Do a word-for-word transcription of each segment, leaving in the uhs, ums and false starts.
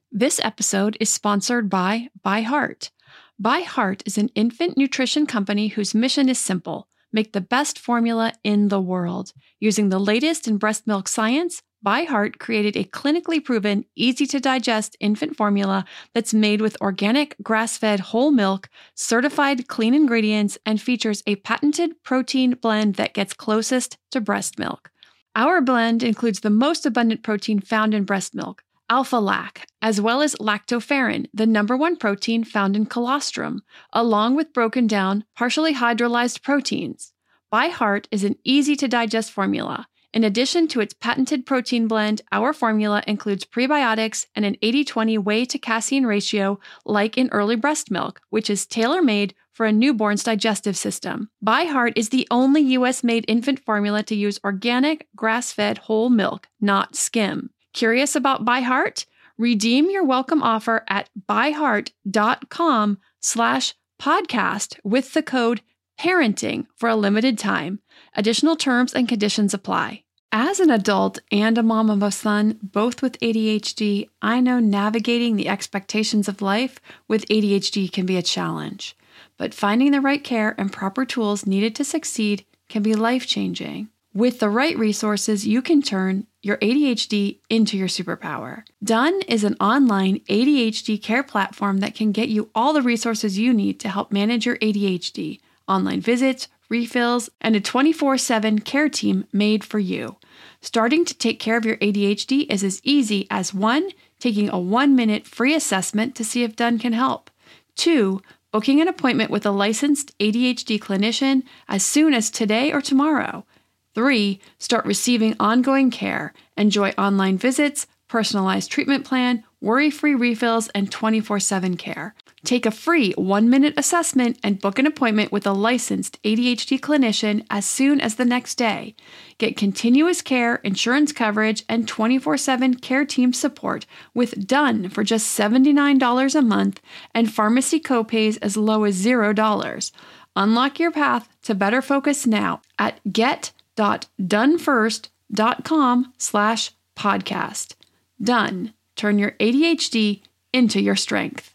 This episode is sponsored by ByHeart. ByHeart is an infant nutrition company whose mission is simple: make the best formula in the world. Using the latest in breast milk science, ByHeart created a clinically proven, easy-to-digest infant formula that's made with organic, grass-fed whole milk, certified clean ingredients, and features a patented protein blend that gets closest to breast milk. Our blend includes the most abundant protein found in breast milk, alpha-lac, as well as lactoferrin, the number one protein found in colostrum, along with broken down, partially hydrolyzed proteins. ByHeart is an easy-to-digest formula. In addition to its patented protein blend, our formula includes prebiotics and an eighty twenty whey to casein ratio like in early breast milk, which is tailor-made for a newborn's digestive system. ByHeart is the only U S-made infant formula to use organic, grass-fed whole milk, not skim. Curious about ByHeart? Redeem your welcome offer at byheart.com slash podcast with the code parenting for a limited time. Additional terms and conditions apply. As an adult and a mom of a son, both with A D H D, I know navigating the expectations of life with A D H D can be a challenge. But finding the right care and proper tools needed to succeed can be life-changing. With the right resources, you can turn your A D H D into your superpower. Done is an online A D H D care platform that can get you all the resources you need to help manage your A D H D, online visits, refills, and a twenty-four seven care team made for you. Starting to take care of your A D H D is as easy as one, taking a one-minute free assessment to see if Done can help. Two, booking an appointment with a licensed A D H D clinician as soon as today or tomorrow. Three, start receiving ongoing care. Enjoy online visits, personalized treatment plan, worry-free refills, and twenty-four seven care. Take a free one-minute assessment and book an appointment with a licensed A D H D clinician as soon as the next day. Get continuous care, insurance coverage, and twenty-four seven care team support with Done for just seventy-nine dollars a month and pharmacy copays as low as zero dollars. Unlock your path to better focus now at get.donefirst.com slash podcast. Done. Turn your A D H D into your strength.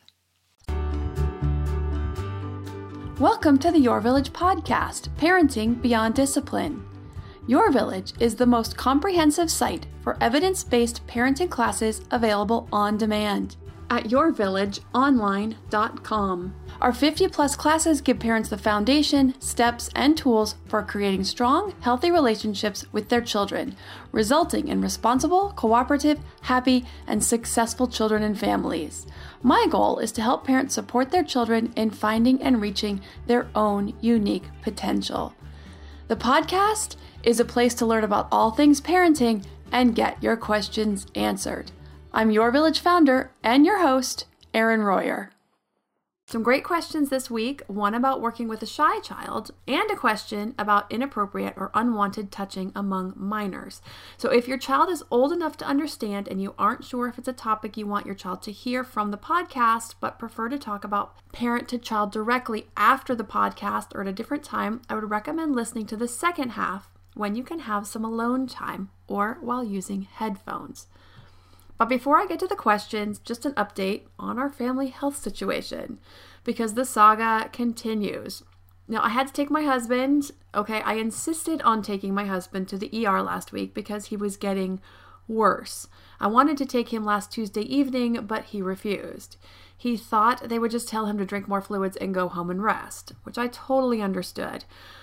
Welcome to the Your Village podcast, Parenting Beyond Discipline. Your Village is the most comprehensive site for evidence-based parenting classes available on demand at your village online dot com. Our fifty plus classes give parents the foundation, steps, and tools for creating strong, healthy relationships with their children, resulting in responsible, cooperative, happy, and successful children and families. My goal is to help parents support their children in finding and reaching their own unique potential. The podcast is a place to learn about all things parenting and get your questions answered. I'm Your Village founder and your host, Erin Royer. Some great questions this week, one about working with a shy child, and a question about inappropriate or unwanted touching among minors. So if your child is old enough to understand and you aren't sure if it's a topic you want your child to hear from the podcast, but prefer to talk about parent to child directly after the podcast or at a different time, I would recommend listening to the second half when you can have some alone time or while using headphones. But before I get to the questions, just an update on our family health situation, because the saga continues. Now, I had to take my husband, okay, I insisted on taking my husband to the E R last week because he was getting worse. I wanted to take him last Tuesday evening, but he refused. He thought they would just tell him to drink more fluids and go home and rest, which I totally understood.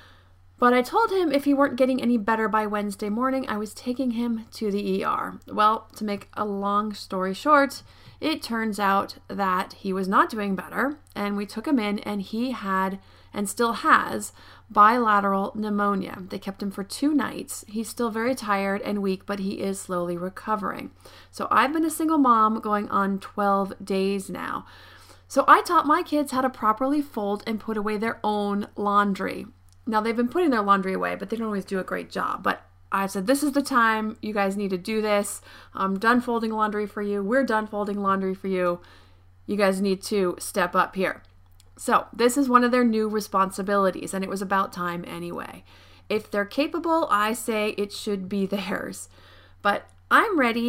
But I told him if he weren't getting any better by Wednesday morning, I was taking him to the E R. Well, to make a long story short, it turns out that he was not doing better, and we took him in, and he had, and still has, bilateral pneumonia. They kept him for two nights. He's still very tired and weak, but he is slowly recovering. So I've been a single mom going on twelve days now. So I taught my kids how to properly fold and put away their own laundry. Now, they've been putting their laundry away, but they don't always do a great job. But I said, this is the time. You guys need to do this. I'm done folding laundry for you. We're done folding laundry for you. You guys need to step up here. So this is one of their new responsibilities, and it was about time anyway. If they're capable, I say it should be theirs. But I'm ready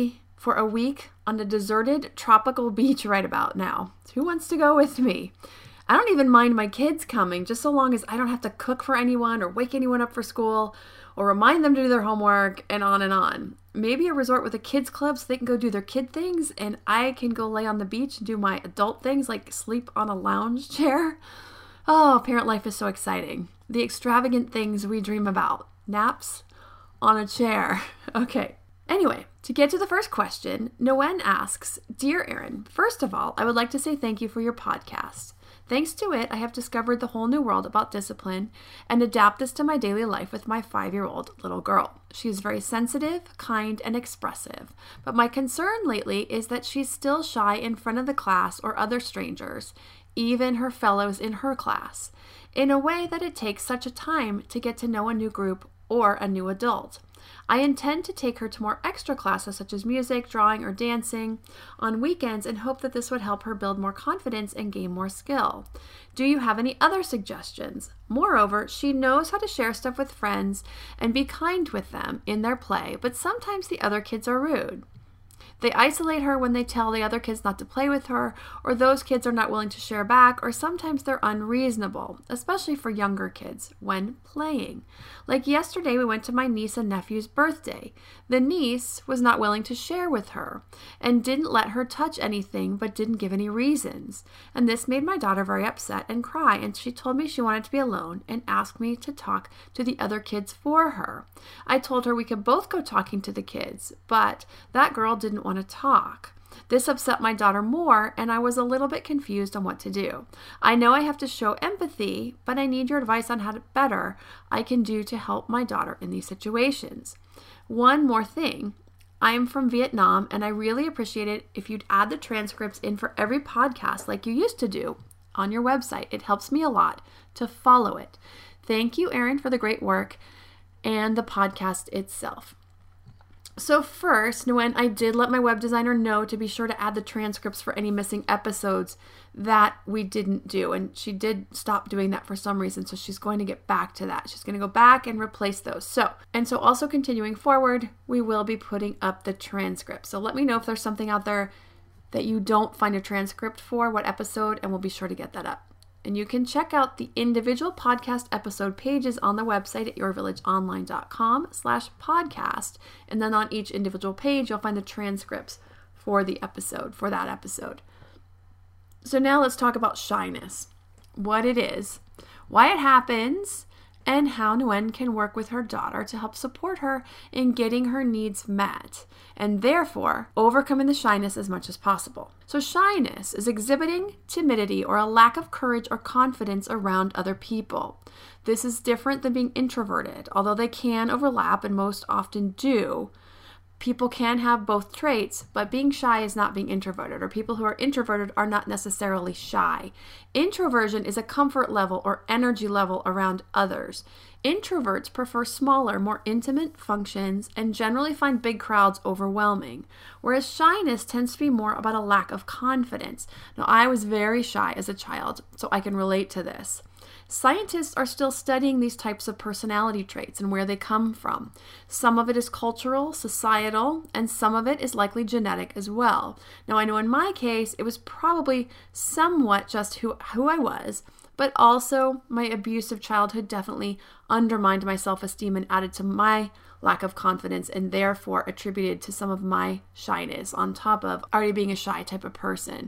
for a week on a deserted tropical beach right about now. Who wants to go with me? I don't even mind my kids coming, just so long as I don't have to cook for anyone or wake anyone up for school or remind them to do their homework and on and on. Maybe a resort with a kids club so they can go do their kid things and I can go lay on the beach and do my adult things like sleep on a lounge chair. Oh, parent life is so exciting. The extravagant things we dream about. Naps on a chair. Okay. Anyway, to get to the first question, Noen asks, Dear Erin, first of all, I would like to say thank you for your podcast. Thanks to it, I have discovered the whole new world about discipline and adapt this to my daily life with my five-year-old little girl. She is very sensitive, kind, and expressive, but my concern lately is that she's still shy in front of the class or other strangers, even her fellows in her class, in a way that it takes such a time to get to know a new group or a new adult. I intend to take her to more extra classes such as music, drawing, or dancing on weekends and hope that this would help her build more confidence and gain more skill. Do you have any other suggestions? Moreover, she knows how to share stuff with friends and be kind with them in their play, but sometimes the other kids are rude. They isolate her when they tell the other kids not to play with her, or those kids are not willing to share back, or sometimes they're unreasonable, especially for younger kids, when playing. Like yesterday, we went to my niece and nephew's birthday. The niece was not willing to share with her, and didn't let her touch anything, but didn't give any reasons. And this made my daughter very upset and cry, and she told me she wanted to be alone, and asked me to talk to the other kids for her. I told her we could both go talking to the kids, but that girl didn't want to talk. This upset my daughter more, and I was a little bit confused on what to do. I know I have to show empathy, but I need your advice on how to better I can do to help my daughter in these situations. One more thing. I am from Vietnam, and I really appreciate it if you'd add the transcripts in for every podcast like you used to do on your website. It helps me a lot to follow it. Thank you, Erin, for the great work and the podcast itself. So first, Noen, I did let my web designer know to be sure to add the transcripts for any missing episodes that we didn't do. And she did stop doing that for some reason. So she's going to get back to that. She's going to go back and replace those. So, and so also continuing forward, we will be putting up the transcript. So let me know if there's something out there that you don't find a transcript for, what episode, and we'll be sure to get that up. And you can check out the individual podcast episode pages on the website at yourvillageonline.com slash podcast. And then on each individual page, you'll find the transcripts for the episode, for that episode. So now let's talk about shyness, what it is, why it happens, and how Noen can work with her daughter to help support her in getting her needs met, and therefore overcoming the shyness as much as possible. So shyness is exhibiting timidity or a lack of courage or confidence around other people. This is different than being introverted, although they can overlap and most often do. People can have both traits, but being shy is not being introverted, or people who are introverted are not necessarily shy. Introversion is a comfort level or energy level around others. Introverts prefer smaller, more intimate functions and generally find big crowds overwhelming, whereas shyness tends to be more about a lack of confidence. Now, I was very shy as a child, so I can relate to this. Scientists are still studying these types of personality traits and where they come from. Some of it is cultural, societal, and some of it is likely genetic as well. Now, I know in my case, it was probably somewhat just who, who I was, but also my abusive childhood definitely undermined my self-esteem and added to my lack of confidence and therefore attributed to some of my shyness on top of already being a shy type of person.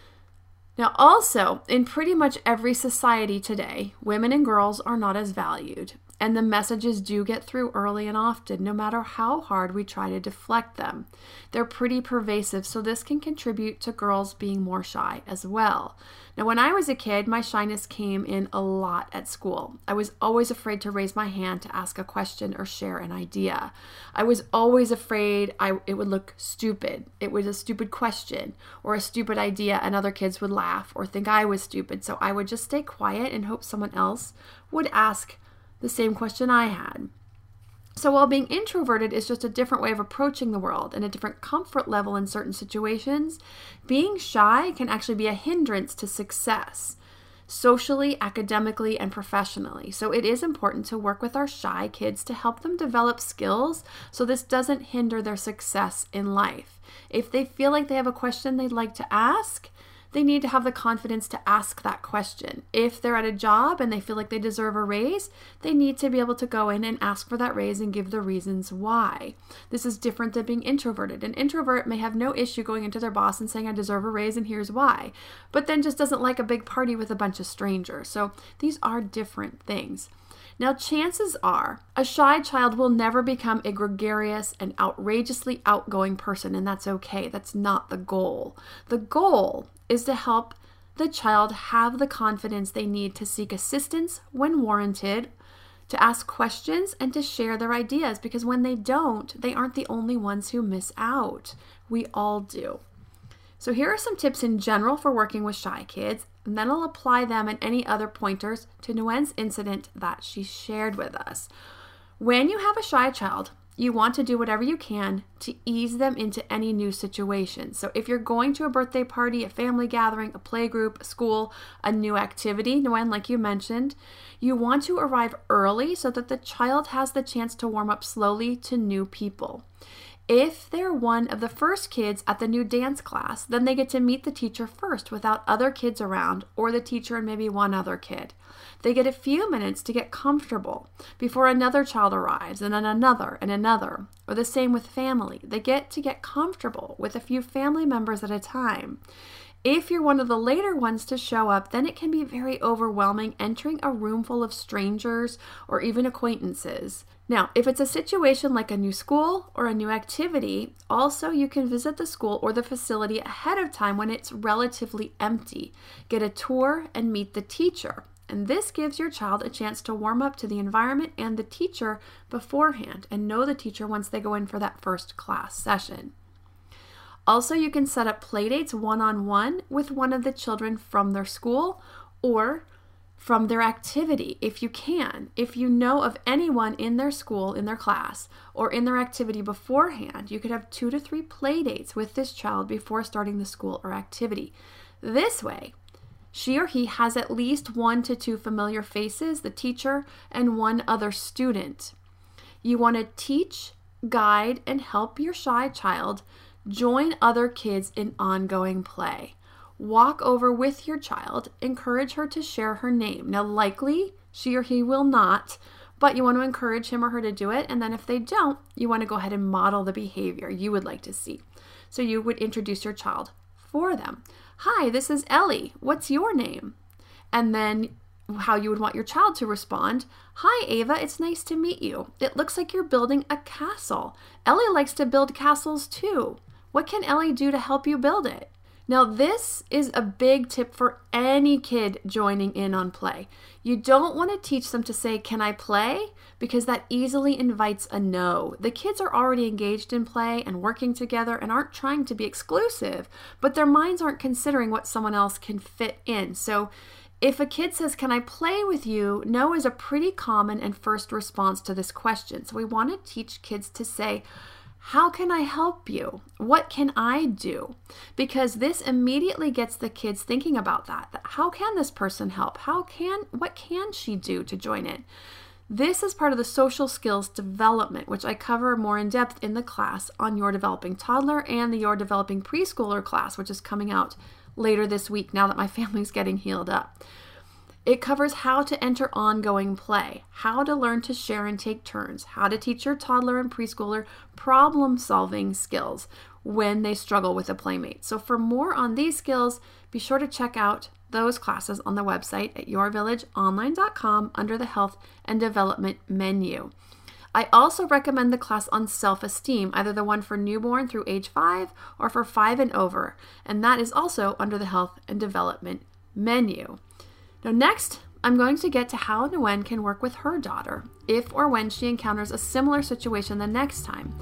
Now, also, in pretty much every society today, women and girls are not as valued, and the messages do get through early and often, no matter how hard we try to deflect them. They're pretty pervasive, so this can contribute to girls being more shy as well. Now, when I was a kid, my shyness came in a lot at school. I was always afraid to raise my hand to ask a question or share an idea. I was always afraid I, it would look stupid. It was a stupid question or a stupid idea, and other kids would laugh or think I was stupid. So I would just stay quiet and hope someone else would ask the same question I had. So while being introverted is just a different way of approaching the world and a different comfort level in certain situations, being shy can actually be a hindrance to success. socially, academically, and professionally. So it is important to work with our shy kids to help them develop skills so this doesn't hinder their success in life. If they feel like they have a question they'd like to ask, they need to have the confidence to ask that question. If they're at a job and they feel like they deserve a raise, they need to be able to go in and ask for that raise and give the reasons why. This is different than being introverted. An introvert may have no issue going into their boss and saying, I deserve a raise and here's why, but then just doesn't like a big party with a bunch of strangers. So these are different things. Now, chances are a shy child will never become a gregarious and outrageously outgoing person, and that's okay. That's not the goal. The goal is to help the child have the confidence they need to seek assistance when warranted, to ask questions, and to share their ideas, because when they don't, they aren't the only ones who miss out. We all do. So here are some tips in general for working with shy kids, and then I'll apply them and any other pointers to Nguyen's incident that she shared with us. When you have a shy child, you want to do whatever you can to ease them into any new situation. So if you're going to a birthday party, a family gathering, a playgroup, a school, a new activity, Nguyen, like you mentioned, you want to arrive early so that the child has the chance to warm up slowly to new people. If they're one of the first kids at the new dance class, then they get to meet the teacher first without other kids around, or the teacher and maybe one other kid. They get a few minutes to get comfortable before another child arrives, and then another and another, or the same with family. They get to get comfortable with a few family members at a time. If you're one of the later ones to show up, then it can be very overwhelming entering a room full of strangers or even acquaintances. Now, if it's a situation like a new school or a new activity, also you can visit the school or the facility ahead of time when it's relatively empty. Get a tour and meet the teacher. And this gives your child a chance to warm up to the environment and the teacher beforehand and know the teacher once they go in for that first class session. Also, you can set up playdates one-on-one with one of the children from their school or from their activity if you can. If you know of anyone in their school, in their class, or in their activity beforehand, you could have two to three playdates with this child before starting the school or activity. This way, she or he has at least one to two familiar faces, the teacher, and one other student. You want to teach, guide, and help your shy child join other kids in ongoing play. Walk over with your child, encourage her to share her name. Now, likely she or he will not, but you want to encourage him or her to do it. And then if they don't, you want to go ahead and model the behavior you would like to see. So you would introduce your child for them. Hi, this is Ellie. What's your name? And then how you would want your child to respond. Hi, Ava. It's nice to meet you. It looks like you're building a castle. Ellie likes to build castles too. What can Ellie do to help you build it? Now, this is a big tip for any kid joining in on play. You don't want to teach them to say, can I play? Because that easily invites a no. The kids are already engaged in play and working together and aren't trying to be exclusive, but their minds aren't considering what someone else can fit in. So if a kid says, can I play with you? No is a pretty common and first response to this question. So we want to teach kids to say, how can I help you? What can I do? Because this immediately gets the kids thinking about that. that how can this person help? How can, what can she do to join in? This is part of the social skills development, which I cover more in depth in the class on Your Developing Toddler and the Your Developing Preschooler class, which is coming out later this week now that my family's getting healed up. It covers how to enter ongoing play, how to learn to share and take turns, how to teach your toddler and preschooler problem-solving skills when they struggle with a playmate. So for more on these skills, be sure to check out those classes on the website at your village online dot com under the Health and Development menu. I also recommend the class on self-esteem, either the one for newborn through age five or for five and over, and that is also under the Health and Development menu. Now next, I'm going to get to how Nguyen can work with her daughter if or when she encounters a similar situation the next time.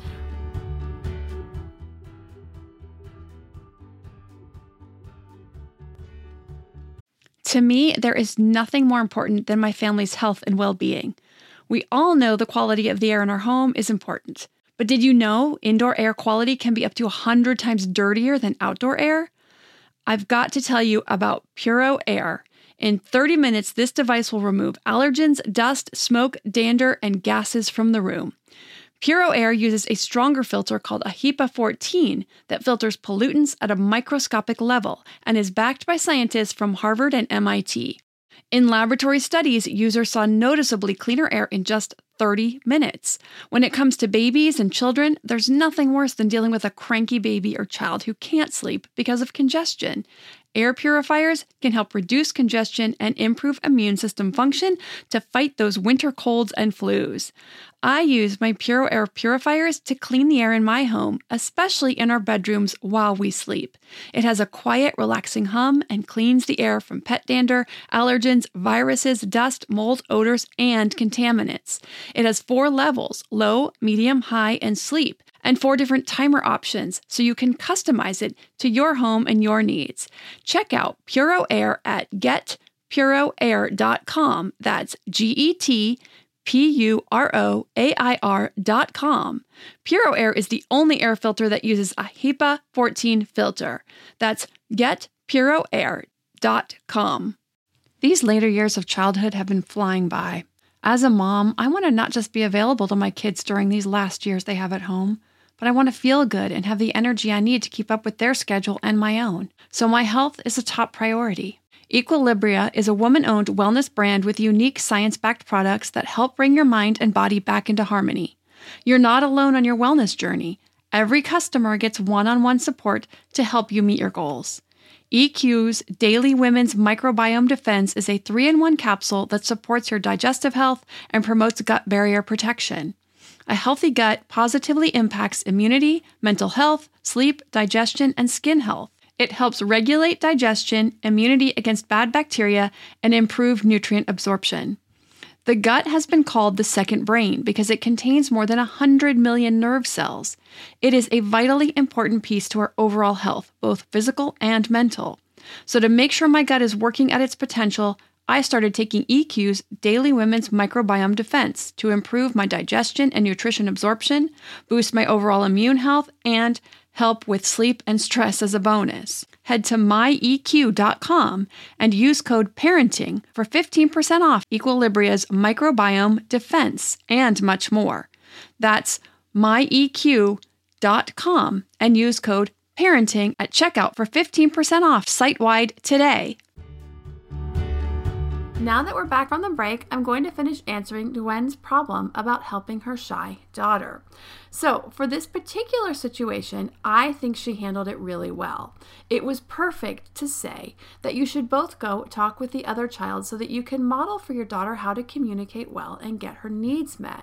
To me, there is nothing more important than my family's health and well-being. We all know the quality of the air in our home is important. But did you know indoor air quality can be up to one hundred times dirtier than outdoor air? I've got to tell you about Puro Air. In thirty minutes, this device will remove allergens, dust, smoke, dander, and gases from the room. Puro Air uses a stronger filter called a HEPA fourteen that filters pollutants at a microscopic level and is backed by scientists from Harvard and M I T. In laboratory studies, users saw noticeably cleaner air in just thirty minutes. When it comes to babies and children, there's nothing worse than dealing with a cranky baby or child who can't sleep because of congestion. Air purifiers can help reduce congestion and improve immune system function to fight those winter colds and flus. I use my Puro Air purifiers to clean the air in my home, especially in our bedrooms while we sleep. It has a quiet, relaxing hum and cleans the air from pet dander, allergens, viruses, dust, mold, odors, and contaminants. It has four levels: low, medium, high, and sleep, and four different timer options, so you can customize it to your home and your needs. Check out Puro Air at get puro air dot com. That's G E T P U R O A I R dot com. Puro Air is the only air filter that uses a HEPA fourteen filter. That's get puro air dot com. These later years of childhood have been flying by. As a mom, I want to not just be available to my kids during these last years they have at home, but I want to feel good and have the energy I need to keep up with their schedule and my own. So my health is a top priority. Equilibria is a woman-owned wellness brand with unique science-backed products that help bring your mind and body back into harmony. You're not alone on your wellness journey. Every customer gets one-on-one support to help you meet your goals. E Q's Daily Women's Microbiome Defense is a three in one capsule that supports your digestive health and promotes gut barrier protection. A healthy gut positively impacts immunity, mental health, sleep, digestion, and skin health. It helps regulate digestion, immunity against bad bacteria, and improve nutrient absorption. The gut has been called the second brain because it contains more than one hundred million nerve cells. It is a vitally important piece to our overall health, both physical and mental. So to make sure my gut is working at its potential, I started taking E Q's Daily Women's Microbiome Defense to improve my digestion and nutrition absorption, boost my overall immune health, and help with sleep and stress as a bonus. Head to my E Q dot com and use code PARENTING for fifteen percent off Equilibria's Microbiome Defense and much more. That's my E Q dot com and use code PARENTING at checkout for fifteen percent off site-wide today. Now that we're back from the break, I'm going to finish answering Gwen's problem about helping her shy daughter. So for this particular situation, I think she handled it really well. It was perfect to say that you should both go talk with the other child so that you can model for your daughter how to communicate well and get her needs met.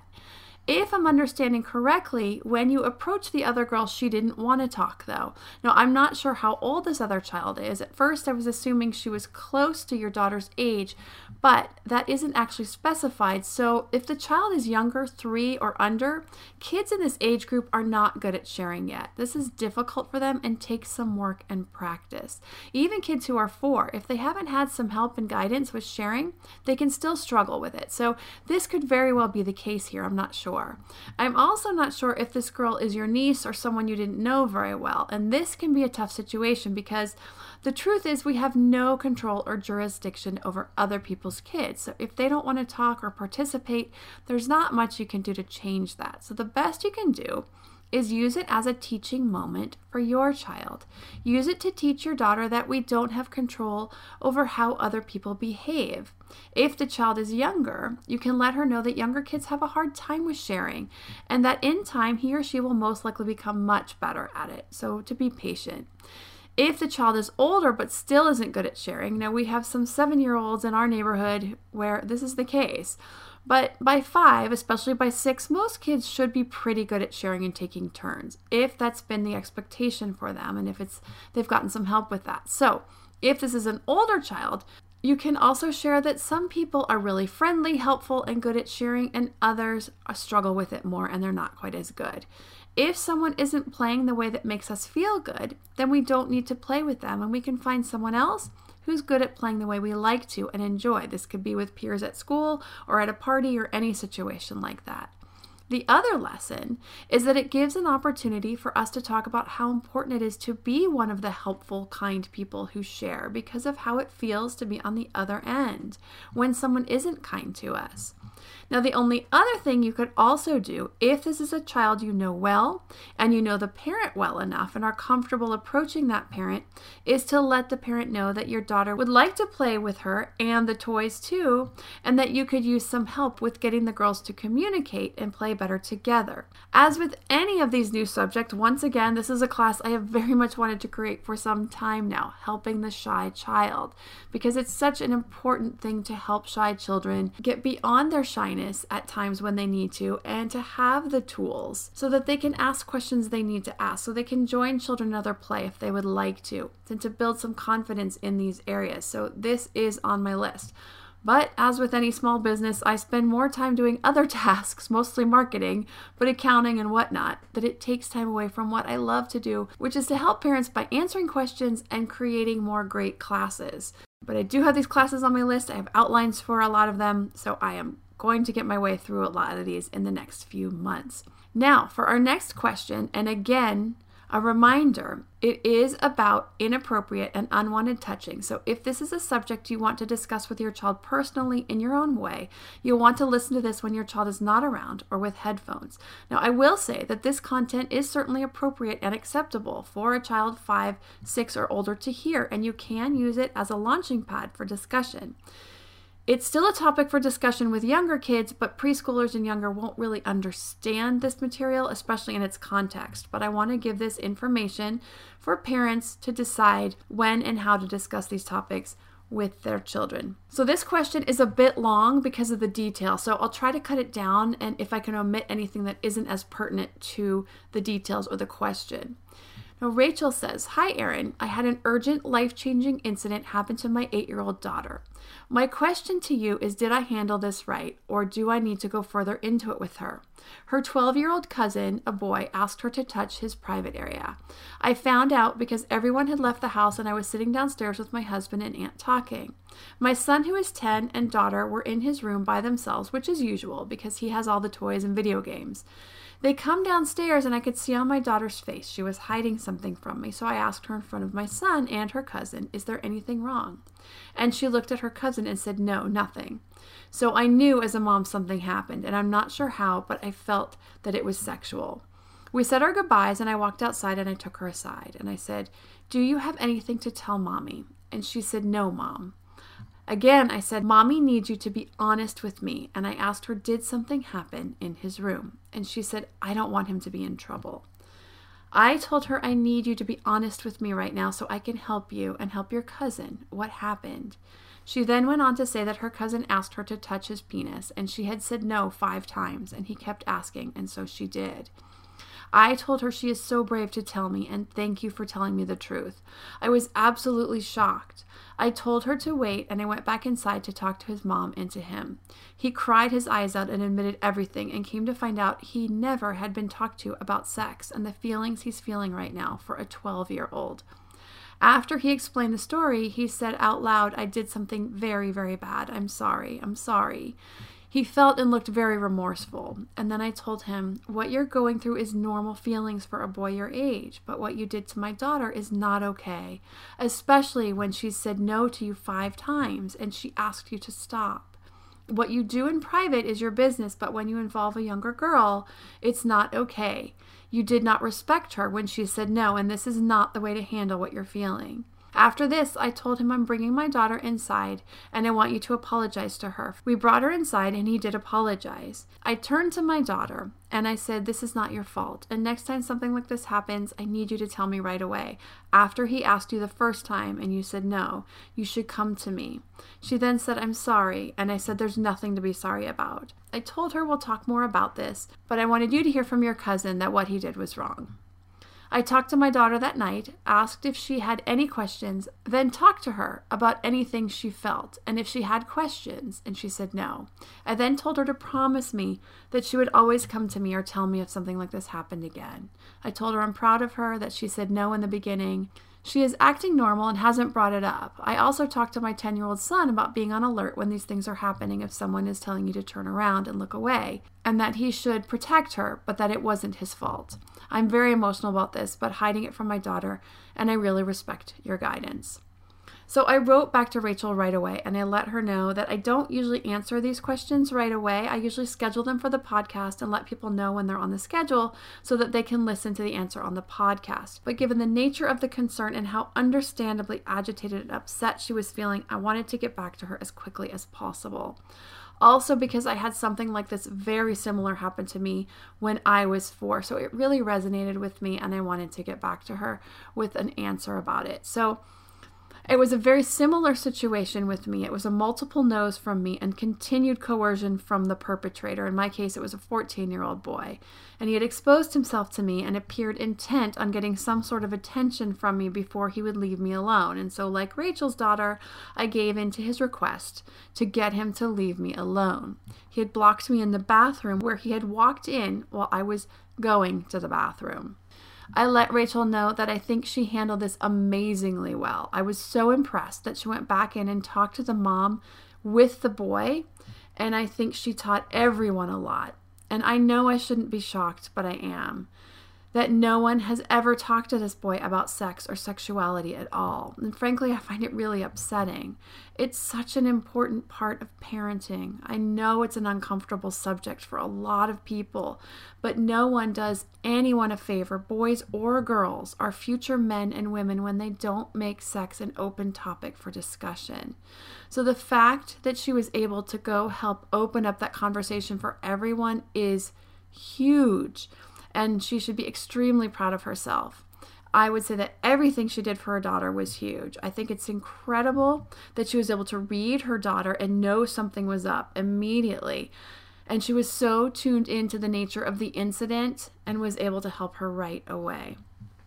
If I'm understanding correctly, when you approached the other girl, she didn't want to talk, though. Now, I'm not sure how old this other child is. At first, I was assuming she was close to your daughter's age, but that isn't actually specified. So if the child is younger, three or under, kids in this age group are not good at sharing yet. This is difficult for them and takes some work and practice. Even kids who are four, if they haven't had some help and guidance with sharing, they can still struggle with it. So this could very well be the case here. I'm not sure. I'm also not sure if this girl is your niece or someone you didn't know very well, and this can be a tough situation because the truth is we have no control or jurisdiction over other people's kids. So if they don't want to talk or participate, there's not much you can do to change that. So the best you can do is use it as a teaching moment for your child. Use it to teach your daughter that we don't have control over how other people behave. If the child is younger, you can let her know that younger kids have a hard time with sharing and that in time he or she will most likely become much better at it. So to be patient. If the child is older but still isn't good at sharing, now we have some seven-year-olds in our neighborhood where this is the case. But by five, especially by six, most kids should be pretty good at sharing and taking turns, if that's been the expectation for them and if it's they've gotten some help with that. So if this is an older child, you can also share that some people are really friendly, helpful, and good at sharing, and others struggle with it more and they're not quite as good. If someone isn't playing the way that makes us feel good, then we don't need to play with them and we can find someone else who's good at playing the way we like to and enjoy. This could be with peers at school or at a party or any situation like that. The other lesson is that it gives an opportunity for us to talk about how important it is to be one of the helpful, kind people who share because of how it feels to be on the other end when someone isn't kind to us. Now, the only other thing you could also do, if this is a child you know well and you know the parent well enough and are comfortable approaching that parent, is to let the parent know that your daughter would like to play with her and the toys too, and that you could use some help with getting the girls to communicate and play better together. As with any of these new subjects, once again, this is a class I have very much wanted to create for some time now, helping the shy child, because it's such an important thing to help shy children get beyond their shyness at times when they need to, and to have the tools so that they can ask questions they need to ask, so they can join children in other play if they would like to, and to build some confidence in these areas. So this is on my list. But as with any small business, I spend more time doing other tasks, mostly marketing, but accounting and whatnot, that it takes time away from what I love to do, which is to help parents by answering questions and creating more great classes. But I do have these classes on my list. I have outlines for a lot of them, so I am going to get my way through a lot of these in the next few months. Now, for our next question, and again, a reminder, it is about inappropriate and unwanted touching. So if this is a subject you want to discuss with your child personally in your own way, you'll want to listen to this when your child is not around or with headphones. Now, I will say that this content is certainly appropriate and acceptable for a child five, six, or older to hear, and you can use it as a launching pad for discussion. It's still a topic for discussion with younger kids, but preschoolers and younger won't really understand this material, especially in its context. But I want to give this information for parents to decide when and how to discuss these topics with their children. So this question is a bit long because of the detail, so I'll try to cut it down, and if I can omit anything that isn't as pertinent to the details or the question. Now, Rachel says, "Hi, Erin. I had an urgent, life-changing incident happen to my eight-year-old daughter. My question to you is, did I handle this right, or do I need to go further into it with her? Her twelve-year-old cousin, a boy, asked her to touch his private area. I found out because everyone had left the house and I was sitting downstairs with my husband and aunt talking. My son, who is ten, and daughter were in his room by themselves, which is usual because he has all the toys and video games. They come downstairs and I could see on my daughter's face she was hiding something from me, so I asked her in front of my son and her cousin, is there anything wrong? And she looked at her cousin and said, no, nothing. So I knew as a mom something happened, and I'm not sure how, but I felt that it was sexual. We said our goodbyes and I walked outside and I took her aside and I said, do you have anything to tell mommy? And she said, no, mom. Again, I said, mommy needs you to be honest with me. And I asked her, did something happen in his room? And she said, I don't want him to be in trouble. I told her, I need you to be honest with me right now so I can help you and help your cousin. What happened? She then went on to say that her cousin asked her to touch his penis, and she had said no five times, and he kept asking, and so she did. I told her she is so brave to tell me, and thank you for telling me the truth. I was absolutely shocked. I told her to wait, and I went back inside to talk to his mom and to him. He cried his eyes out and admitted everything, and came to find out he never had been talked to about sex and the feelings he's feeling right now for a twelve-year-old. After he explained the story, he said out loud, I did something very, very bad. I'm sorry. I'm sorry. He felt and looked very remorseful. And then I told him, what you're going through is normal feelings for a boy your age, but what you did to my daughter is not okay, especially when she said no to you five times and she asked you to stop. What you do in private is your business, but when you involve a younger girl, it's not okay. You did not respect her when she said no, and this is not the way to handle what you're feeling. After this, I told him I'm bringing my daughter inside, and I want you to apologize to her. We brought her inside, and he did apologize. I turned to my daughter, and I said, this is not your fault, and next time something like this happens, I need you to tell me right away. After he asked you the first time, and you said no, you should come to me. She then said, I'm sorry, and I said, there's nothing to be sorry about. I told her we'll talk more about this, but I wanted you to hear from your cousin that what he did was wrong. I talked to my daughter that night, asked if she had any questions, then talked to her about anything she felt, and if she had questions, and she said no. I then told her to promise me that she would always come to me or tell me if something like this happened again. I told her I'm proud of her, that she said no in the beginning. She is acting normal and hasn't brought it up. I also talked to my ten-year-old son about being on alert when these things are happening if someone is telling you to turn around and look away, and that he should protect her, but that it wasn't his fault. I'm very emotional about this, but hiding it from my daughter, and I really respect your guidance. So I wrote back to Rachel right away, and I let her know that I don't usually answer these questions right away. I usually schedule them for the podcast and let people know when they're on the schedule so that they can listen to the answer on the podcast. But given the nature of the concern and how understandably agitated and upset she was feeling, I wanted to get back to her as quickly as possible. Also because I had something like this very similar happen to me when I was four. So it really resonated with me, and I wanted to get back to her with an answer about it. So it was a very similar situation with me. It was a multiple no's from me and continued coercion from the perpetrator. In my case, it was a fourteen-year-old boy. And he had exposed himself to me and appeared intent on getting some sort of attention from me before he would leave me alone. And so, like Rachel's daughter, I gave in to his request to get him to leave me alone. He had blocked me in the bathroom where he had walked in while I was going to the bathroom. I let Rachel know that I think she handled this amazingly well. I was so impressed that she went back in and talked to the mom with the boy, and I think she taught everyone a lot. And I know I shouldn't be shocked, but I am. That no one has ever talked to this boy about sex or sexuality at all. And frankly, I find it really upsetting. It's such an important part of parenting. I know it's an uncomfortable subject for a lot of people, but no one does anyone a favor, boys or girls, our future men and women, when they don't make sex an open topic for discussion. So the fact that she was able to go help open up that conversation for everyone is huge. And she should be extremely proud of herself. I would say that everything she did for her daughter was huge. I think it's incredible that she was able to read her daughter and know something was up immediately. And she was so tuned into the nature of the incident and was able to help her right away.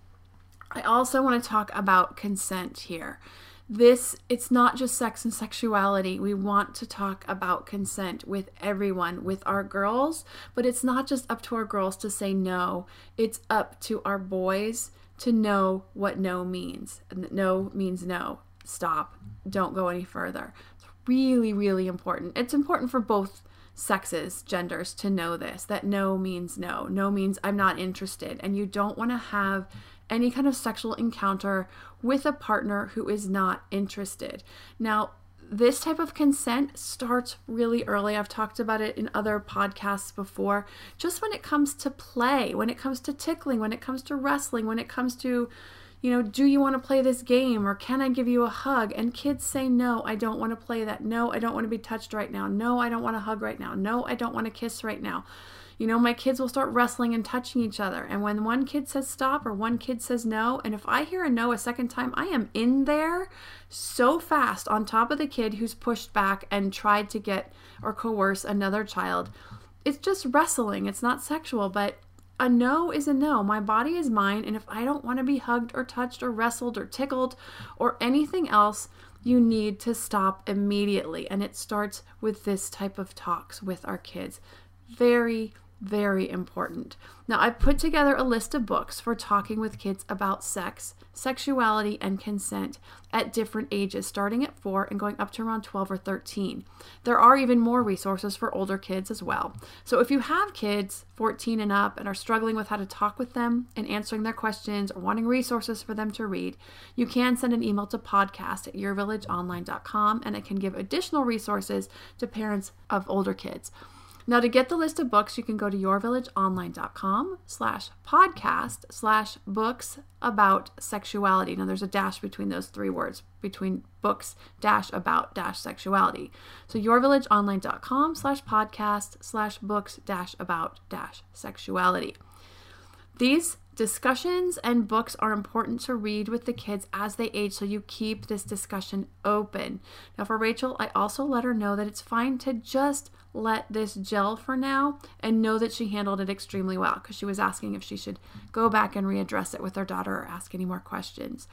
I also want to talk about consent here. This, it's not just sex and sexuality. We want to talk about consent with everyone, with our girls, but it's not just up to our girls to say no. It's up to our boys to know what no means. No means no. Stop. Don't go any further. It's really, really important. It's important for both sexes, genders, to know this, that no means no. No means I'm not interested. And you don't want to have any kind of sexual encounter with a partner who is not interested. Now, this type of consent starts really early. I've talked about it in other podcasts before. Just when it comes to play, when it comes to tickling, when it comes to wrestling, when it comes to, you know, do you want to play this game, or can I give you a hug? And kids say, no, I don't want to play that. No, I don't want to be touched right now. No, I don't want to hug right now. No, I don't want to kiss right now. You know, my kids will start wrestling and touching each other. And when one kid says stop or one kid says no, and if I hear a no a second time, I am in there so fast on top of the kid who's pushed back and tried to get or coerce another child. It's just wrestling. It's not sexual, but a no is a no. My body is mine. And if I don't want to be hugged or touched or wrestled or tickled or anything else, you need to stop immediately. And it starts with this type of talks with our kids. Very Very important. Now, I've put together a list of books for talking with kids about sex, sexuality, and consent at different ages, starting at four and going up to around twelve or thirteen. There are even more resources for older kids as well. So if you have kids fourteen and up and are struggling with how to talk with them and answering their questions or wanting resources for them to read, you can send an email to podcast at your village online dot com, and it can give additional resources to parents of older kids. Now, to get the list of books, you can go to your village online dot com slash podcast slash books about sexuality. Now, there's a dash between those three words, between books dash about dash sexuality. So your village online dot com slash podcast slash books dash about dash sexuality. These discussions and books are important to read with the kids as they age, so you keep this discussion open. Now, for Rachel, I also let her know that it's fine to just let this gel for now and know that she handled it extremely well, because she was asking if she should go back and readdress it with her daughter or ask any more questions.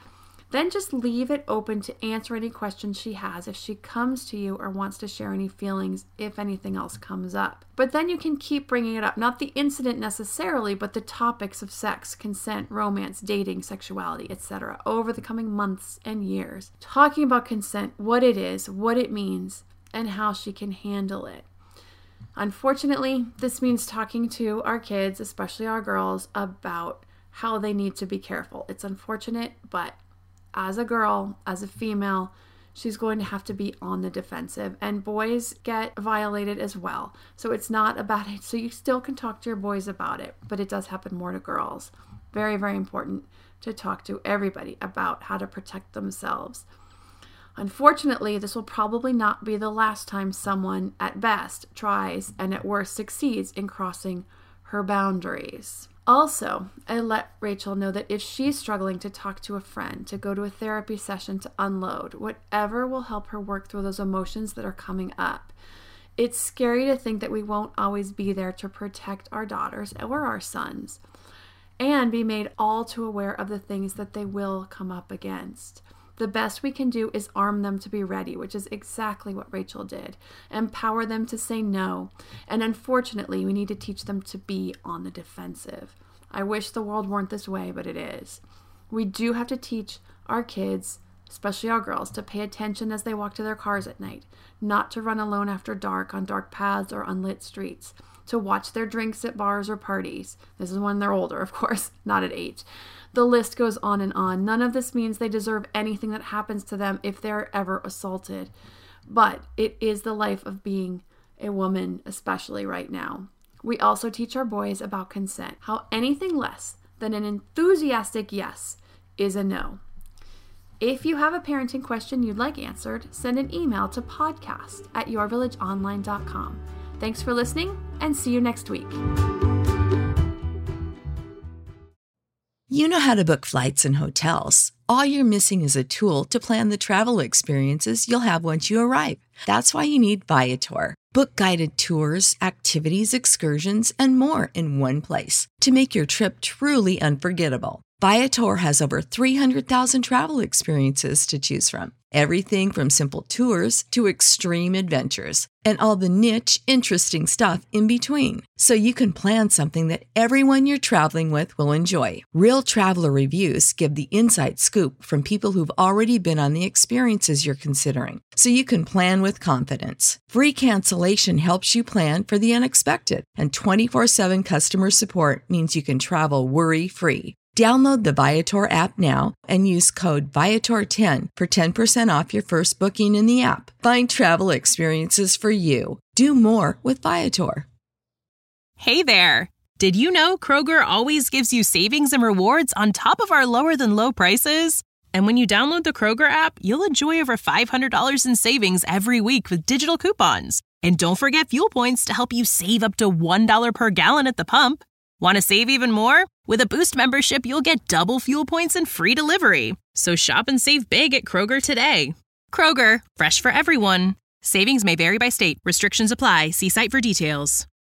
Then just leave it open to answer any questions she has if she comes to you or wants to share any feelings if anything else comes up. But then you can keep bringing it up, not the incident necessarily, but the topics of sex, consent, romance, dating, sexuality, et cetera over the coming months and years. Talking about consent, what it is, what it means, and how she can handle it. Unfortunately, this means talking to our kids, especially our girls, about how they need to be careful. It's unfortunate, but as a girl, as a female, she's going to have to be on the defensive. And boys get violated as well. So it's not about it. So you still can talk to your boys about it, but it does happen more to girls. Very, very important to talk to everybody about how to protect themselves. Unfortunately, this will probably not be the last time someone, at best, tries and at worst succeeds in crossing her boundaries. Also, I let Rachel know that if she's struggling to talk to a friend, to go to a therapy session to unload, whatever will help her work through those emotions that are coming up. It's scary to think that we won't always be there to protect our daughters or our sons and be made all too aware of the things that they will come up against. The best we can do is arm them to be ready, which is exactly what Rachel did. Empower them to say no. And unfortunately, we need to teach them to be on the defensive. I wish the world weren't this way, but it is. We do have to teach our kids, especially our girls, to pay attention as they walk to their cars at night, not to run alone after dark on dark paths or unlit streets, to watch their drinks at bars or parties. This is when they're older, of course, not at age. The list goes on and on. None of this means they deserve anything that happens to them if they're ever assaulted. But it is the life of being a woman, especially right now. We also teach our boys about consent, how anything less than an enthusiastic yes is a no. If you have a parenting question you'd like answered, send an email to podcast at your village online dot com. Thanks for listening, and see you next week. You know how to book flights and hotels. All you're missing is a tool to plan the travel experiences you'll have once you arrive. That's why you need Viator. Book guided tours, activities, excursions, and more in one place to make your trip truly unforgettable. Viator has over three hundred thousand travel experiences to choose from. Everything from simple tours to extreme adventures and all the niche, interesting stuff in between. So you can plan something that everyone you're traveling with will enjoy. Real traveler reviews give the inside scoop from people who've already been on the experiences you're considering. So you can plan with confidence. Free cancellation helps you plan for the unexpected. And twenty-four seven customer support means you can travel worry-free. Download the Viator app now and use code Viator ten for ten percent off your first booking in the app. Find travel experiences for you. Do more with Viator. Hey there! Did you know Kroger always gives you savings and rewards on top of our lower-than-low prices? And when you download the Kroger app, you'll enjoy over five hundred dollars in savings every week with digital coupons. And don't forget fuel points to help you save up to one dollar per gallon at the pump. Want to save even more? With a Boost membership, you'll get double fuel points and free delivery. So shop and save big at Kroger today. Kroger, fresh for everyone. Savings may vary by state. Restrictions apply. See site for details.